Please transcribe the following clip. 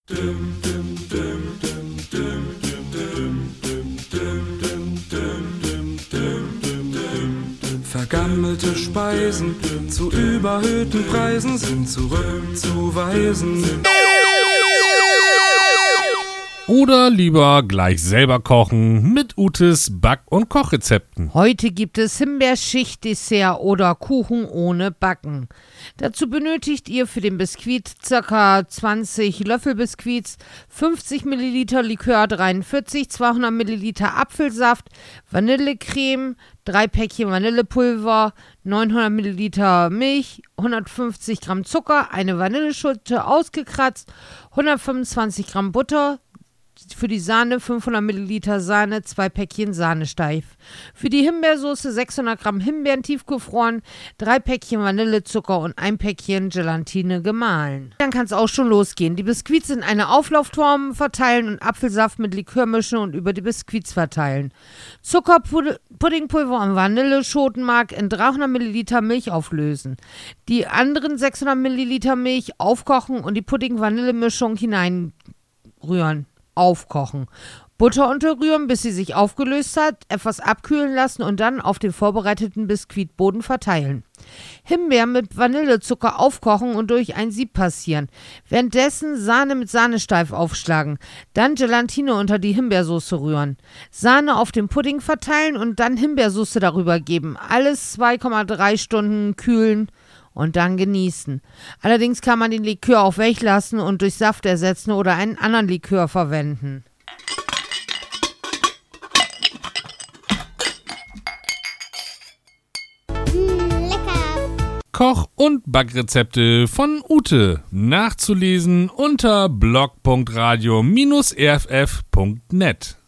Vergammelte Speisen zu überhöhten Preisen sind zurückzuweisen. Oder lieber gleich selber kochen mit Utes Back- und Kochrezepten. Heute gibt es Himbeerschicht-Dessert oder Kuchen ohne Backen. Dazu benötigt ihr für den Biskuit ca. 20 Löffel Biskuits, 50 ml Likör 43, 200 ml Apfelsaft, Vanillecreme, 3 Päckchen Vanillepulver, 900 ml Milch, 150 Gramm Zucker, eine Vanilleschote ausgekratzt, 125 Gramm Butter, für die Sahne 500 Milliliter Sahne, 2 Päckchen Sahnesteif. Für die Himbeersoße 600 Gramm Himbeeren tiefgefroren, 3 Päckchen Vanillezucker und 1 Päckchen Gelatine gemahlen. Dann kann es auch schon losgehen. Die Biskuits in eine Auflaufform verteilen und Apfelsaft mit Likör mischen und über die Biskuits verteilen. Zucker, Puddingpulver und Vanilleschotenmark in 300 Milliliter Milch auflösen. Die anderen 600 Milliliter Milch aufkochen und die Pudding-Vanille-Mischung hineinrühren. Aufkochen. Butter unterrühren, bis sie sich aufgelöst hat, etwas abkühlen lassen und dann auf den vorbereiteten Biskuitboden verteilen. Himbeeren mit Vanillezucker aufkochen und durch ein Sieb passieren. Währenddessen Sahne mit Sahnesteif aufschlagen. Dann Gelatine unter die Himbeersoße rühren. Sahne auf den Pudding verteilen und dann Himbeersoße darüber geben. Alles 2,3 Stunden kühlen und dann genießen. Allerdings kann man den Likör auch weglassen und durch Saft ersetzen oder einen anderen Likör verwenden. Lecker! Koch- und Backrezepte von Ute. Nachzulesen unter blog.radio-rff.net.